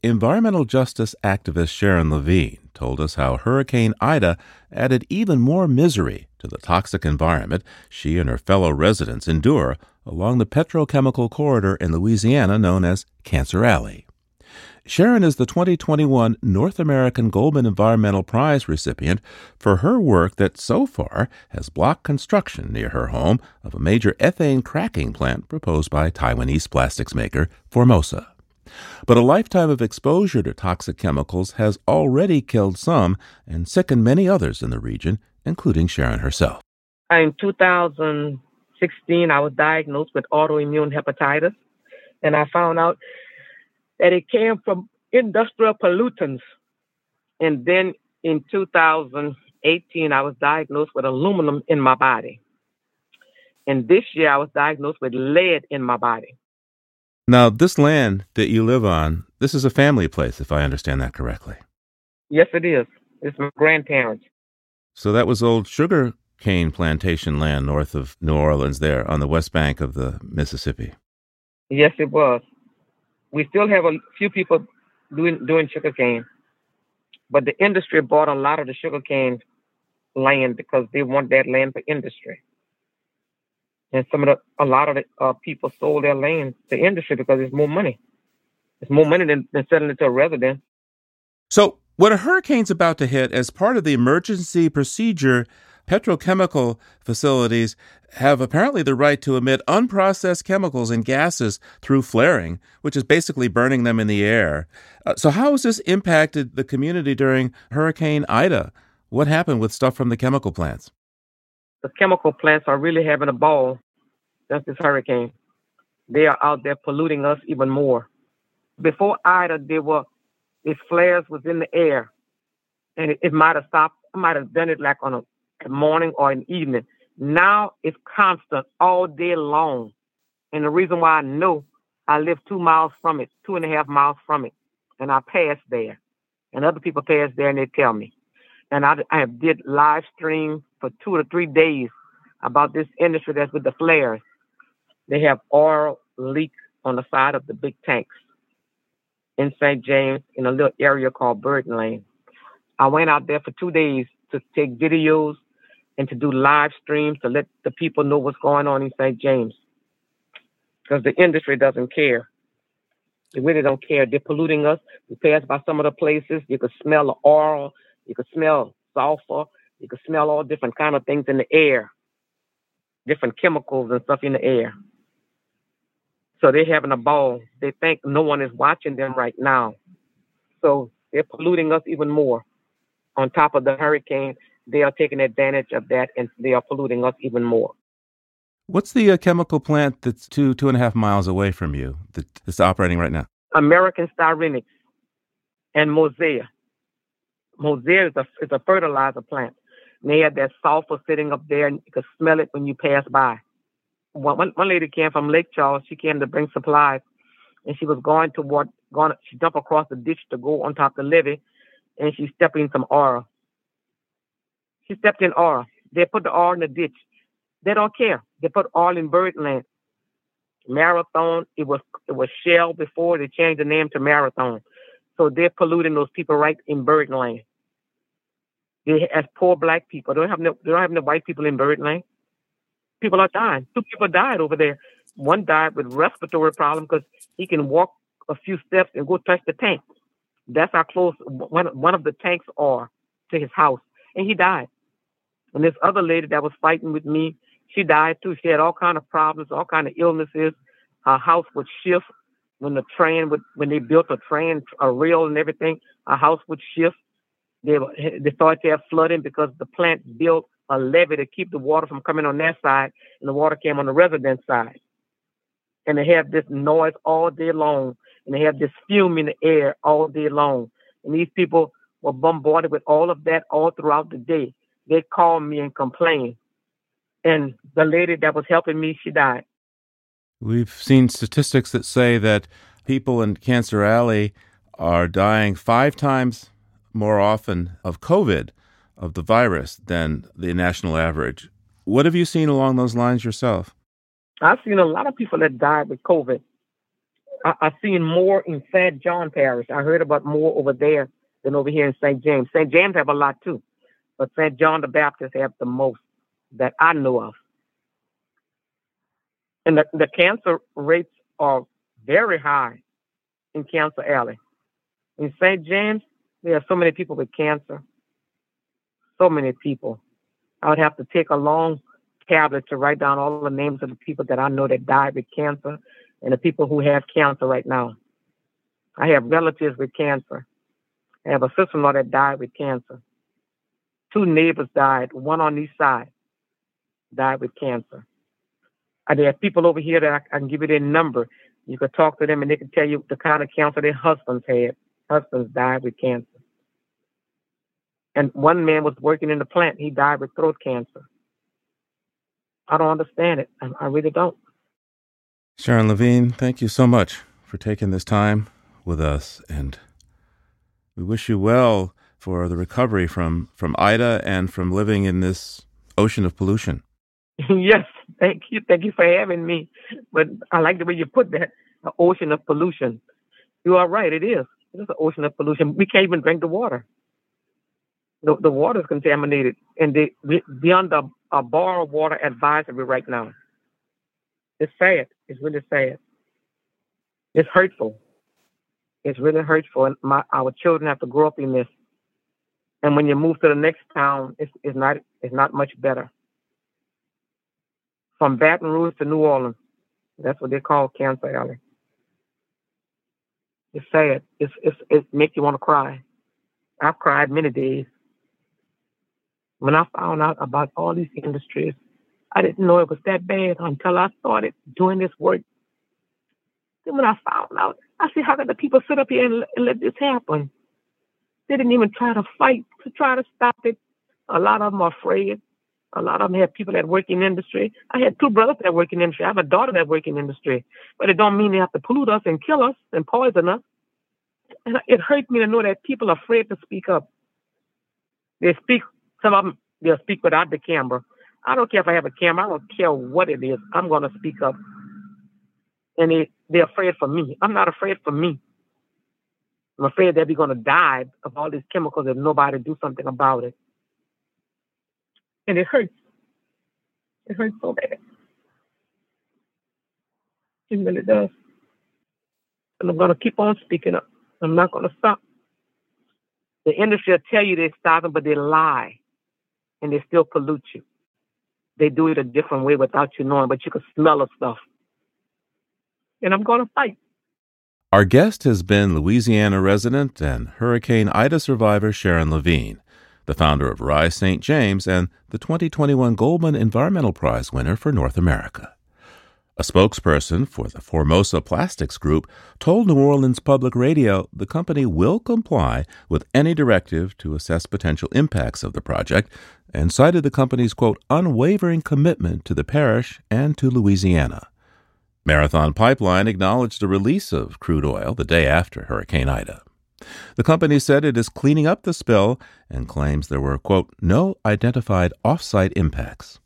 Environmental justice activist Sharon Levine told us how Hurricane Ida added even more misery to the toxic environment she and her fellow residents endure along the petrochemical corridor in Louisiana known as Cancer Alley. Sharon is the 2021 North American Goldman Environmental Prize recipient for her work that so far has blocked construction near her home of a major ethane cracking plant proposed by Taiwanese plastics maker Formosa. But a lifetime of exposure to toxic chemicals has already killed some and sickened many others in the region, including Sharon herself. In 2016, I was diagnosed with autoimmune hepatitis, and I found out that it came from industrial pollutants. And then in 2018, I was diagnosed with aluminum in my body. And this year, I was diagnosed with lead in my body. Now, this land that you live on, this is a family place, if I understand that correctly. Yes, it is. It's my grandparents. So that was old sugar cane plantation land north of New Orleans there on the west bank of the Mississippi. Yes, it was. We still have a few people doing sugarcane, but the industry bought a lot of the sugarcane land because they want that land for industry. And a lot of the people sold their land to industry because it's more money. It's more money than selling it to a resident. So when a hurricane's about to hit, as part of the emergency procedure, petrochemical facilities have apparently the right to emit unprocessed chemicals and gases through flaring, which is basically burning them in the air. So how has this impacted the community during Hurricane Ida? What happened with stuff from the chemical plants? The chemical plants are really having a ball since this hurricane. They are out there polluting us even more. Before Ida, these flares was in the air, and it might have stopped. I might have done it like on a morning or an evening. Now it's constant all day long. And the reason why I know, I live 2 miles from it, 2.5 miles from it, and I pass there. And other people pass there and they tell me. And I did live stream for 2 to 3 days about this industry that's with the flares. They have oil leak on the side of the big tanks in St. James in a little area called Burton Lane. I went out there for 2 days to take videos and to do live streams to let the people know what's going on in St. James. Because the industry doesn't care. They really don't care. They're polluting us. We pass by some of the places. You could smell the oil. You could smell sulfur. You could smell all different kind of things in the air. Different chemicals and stuff in the air. So they're having a ball. They think no one is watching them right now. So they're polluting us even more. On top of the hurricane, they are taking advantage of that, and they are polluting us even more. What's the chemical plant that's 2.5 miles away from you that's operating right now? American Styrenics and Mosaic. Mosaic is a fertilizer plant. And they have that sulfur sitting up there, and you can smell it when you pass by. One lady came from Lake Charles. She came to bring supplies, and she was she jumped across the ditch to go on top of the levee, and she stepped in some oil. She stepped in oil. They put the oil in the ditch. They don't care. They put oil in Birdland. Marathon, it was Shell before. They changed the name to Marathon. So they're polluting those people right in Birdland. They as poor black people. They don't have no white people in Birdland. People are dying. 2 people died over there. One died with respiratory problem because he can walk a few steps and go touch the tank. That's how close one of the tanks are to his house. And he died. And this other lady that was fighting with me, she died too. She had all kind of problems, all kind of illnesses. Her house would shift when they built a rail and everything. Her house would shift. They started to have flooding because the plant built a levee to keep the water from coming on that side, and the water came on the resident side. And they have this noise all day long, and they have this fume in the air all day long. And these people were bombarded with all of that all throughout the day. They called me and complained. And the lady that was helping me, she died. We've seen statistics that say that people in Cancer Alley are dying 5 times more often of COVID, of the virus, than the national average. What have you seen along those lines yourself? I've seen a lot of people that died with COVID. I've seen more in St. John Parish. I heard about more over there than over here in St. James. St. James have a lot too, but St. John the Baptist have the most that I know of. And the cancer rates are very high in Cancer Alley. In St. James, there are so many people with cancer. So many people. I would have to take a long tablet to write down all the names of the people that I know that died with cancer and the people who have cancer right now. I have relatives with cancer. I have a sister-in-law that died with cancer. 2 neighbors died, one on each side, died with cancer. And there are people over here that I can give you their number. You could talk to them and they can tell you the kind of cancer their husbands had. Husbands died with cancer. And one man was working in the plant. He died with throat cancer. I don't understand it. I really don't. Sharon Levine, thank you so much for taking this time with us. And we wish you well for the recovery from Ida and from living in this ocean of pollution. Yes, thank you. Thank you for having me. But I like the way you put that, the ocean of pollution. You are right, it is. It is an ocean of pollution. We can't even drink the water. The water is contaminated, and they're under a boil water advisory right now. It's sad. It's really sad. It's hurtful. It's really hurtful, and our children have to grow up in this. And when you move to the next town, it's not much better. From Baton Rouge to New Orleans, that's what they call Cancer Alley. It's sad. It makes you want to cry. I've cried many days. When I found out about all these industries, I didn't know it was that bad until I started doing this work. Then when I found out, I said, how can the people sit up here and let this happen? They didn't even try to fight to try to stop it. A lot of them are afraid. A lot of them have people that work in industry. I had 2 brothers that work in industry. I have a daughter that works in industry. But it don't mean they have to pollute us and kill us and poison us. And it hurts me to know that people are afraid to speak up. Some of them, they'll speak without the camera. I don't care if I have a camera. I don't care what it is. I'm going to speak up. And they're afraid for me. I'm not afraid for me. I'm afraid that we're going to die of all these chemicals if nobody do something about it. And it hurts. It hurts so bad. It really does. And I'm going to keep on speaking up. I'm not going to stop. The industry will tell you they're stopping, but they lie. And they still pollute you. They do it a different way without you knowing, but you can smell the stuff. And I'm going to fight. Our guest has been Louisiana resident and Hurricane Ida survivor Sharon Levine, the founder of Rise St. James and the 2021 Goldman Environmental Prize winner for North America. A spokesperson for the Formosa Plastics Group told New Orleans Public Radio the company will comply with any directive to assess potential impacts of the project and cited the company's, quote, unwavering commitment to the parish and to Louisiana. Marathon Pipeline acknowledged the release of crude oil the day after Hurricane Ida. The company said it is cleaning up the spill and claims there were, quote, no identified off-site impacts.